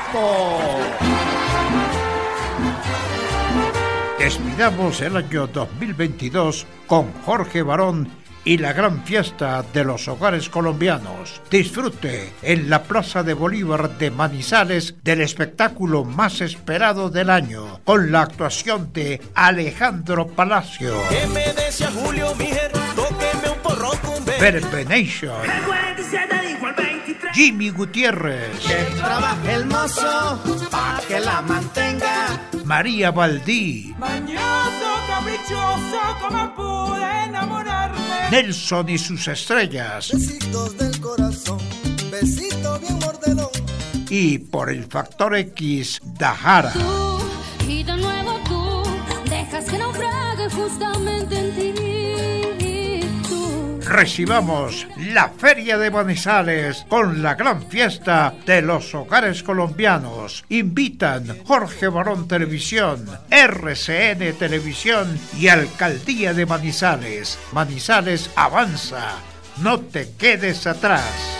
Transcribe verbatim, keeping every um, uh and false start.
Pasto. Despidamos el año dos mil veintidós con Jorge Barón y la gran fiesta de los hogares colombianos. Disfrute en la Plaza de Bolívar de Manizales del espectáculo más esperado del año, con la actuación de Alejandro Palacio. Que me decía Julio Mijer, tóqueme un porro cumbe. Verbenation. Jimmy Gutiérrez. Que trabaje el mozo, pa' que la mantenga. María Valdí. Mañoso, caprichoso, como pude enamorarme. Nelson y sus estrellas. Besitos del corazón, besito bien mordelón. Y por el factor X, Dajara. Tú, y de nuevo tú, dejas que naufrague justamente en ti. Tú. Recibamos la Feria de Manizales con la gran fiesta de los hogares colombianos. Invitan Jorge Barón Televisión, R C N Televisión y Alcaldía de Manizales. Manizales avanza, no te quedes atrás.